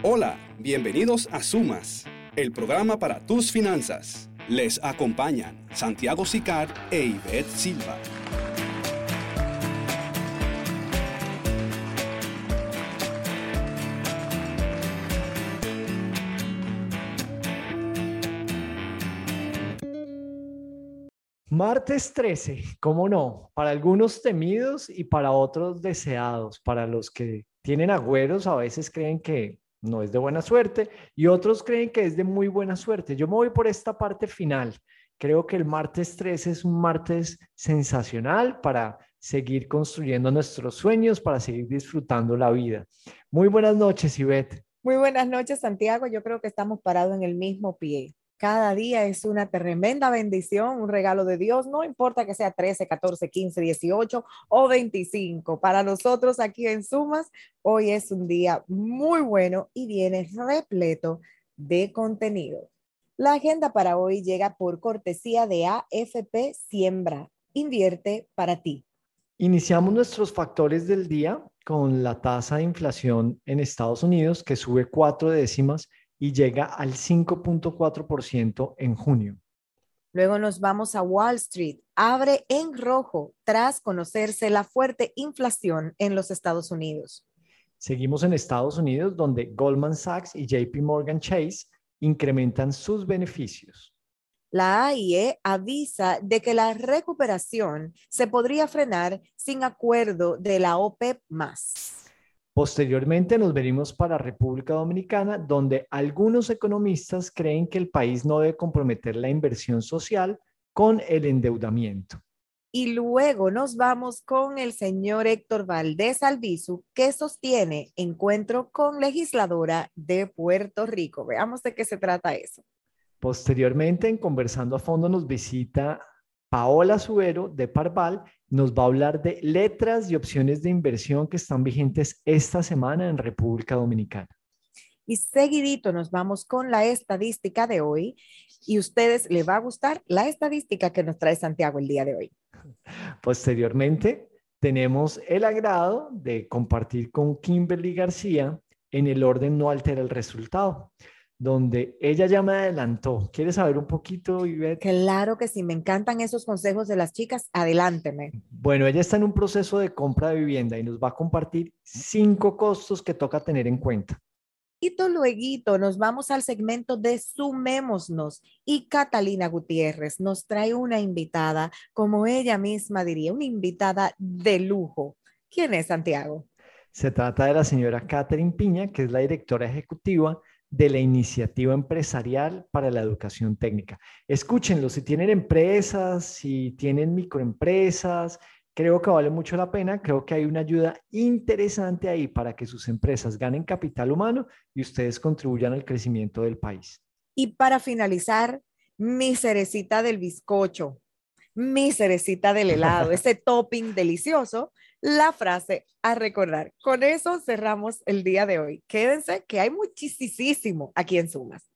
Hola, bienvenidos a Sumas, el programa para tus finanzas. Les acompañan Santiago Sicar e Ivette Silva. Martes 13, ¿cómo no? Para algunos temidos y para otros deseados. Para los que tienen agüeros a veces creen que no es de buena suerte y otros creen que es de muy buena suerte. Yo me voy por esta parte final. Creo que el martes 13 es un martes sensacional para seguir construyendo nuestros sueños, para seguir disfrutando la vida. Muy buenas noches, Ivette. Muy buenas noches, Santiago. Yo creo que estamos parados en el mismo pie. Cada día es una tremenda bendición, un regalo de Dios, no importa que sea 13, 14, 15, 18 o 25. Para nosotros aquí en Sumas, hoy es un día muy bueno y viene repleto de contenido. La agenda para hoy llega por cortesía de AFP Siembra. Invierte para ti. Iniciamos nuestros factores del día con la tasa de inflación en Estados Unidos que sube 4 décimas y llega al 5.4% en junio. Luego nos vamos a Wall Street. Abre en rojo tras conocerse la fuerte inflación en los Estados Unidos. Seguimos en Estados Unidos, donde Goldman Sachs y JP Morgan Chase incrementan sus beneficios. La AIE avisa de que la recuperación se podría frenar sin acuerdo de la OPEP+. Posteriormente nos venimos para República Dominicana, donde algunos economistas creen que el país no debe comprometer la inversión social con el endeudamiento. Y luego nos vamos con el señor Héctor Valdés Albizu, que sostiene encuentro con legisladora de Puerto Rico. Veamos de qué se trata eso. Posteriormente, en Conversando a Fondo, nos visita Paola Subero de Parval. Nos va a hablar de letras y opciones de inversión que están vigentes esta semana en República Dominicana. Y seguidito nos vamos con la estadística de hoy y a ustedes les va a gustar la estadística que nos trae Santiago el día de hoy. Posteriormente, tenemos el agrado de compartir con Kimberly García en el orden no altera el resultado, donde ella ya me adelantó. ¿Quieres saber un poquito, Ivette? Claro que sí, me encantan esos consejos de las chicas. Adelánteme. Bueno, ella está en un proceso de compra de vivienda y nos va a compartir 5 costos que toca tener en cuenta. Y luego nos vamos al segmento de Sumémonos y Catalina Gutiérrez nos trae una invitada, como ella misma diría, una invitada de lujo. ¿Quién es, Santiago? Se trata de la señora Catherine Piña, que es la directora ejecutiva de la Iniciativa Empresarial para la Educación Técnica. Escúchenlo, si tienen empresas, si tienen microempresas, creo que vale mucho la pena. Creo que hay una ayuda interesante ahí para que sus empresas ganen capital humano y ustedes contribuyan al crecimiento del país. Y para finalizar, mi cerecita del bizcocho, mi cerecita del helado, ese topping delicioso, la frase a recordar. Con eso cerramos el día de hoy. Quédense que hay muchísimo aquí en Sumas.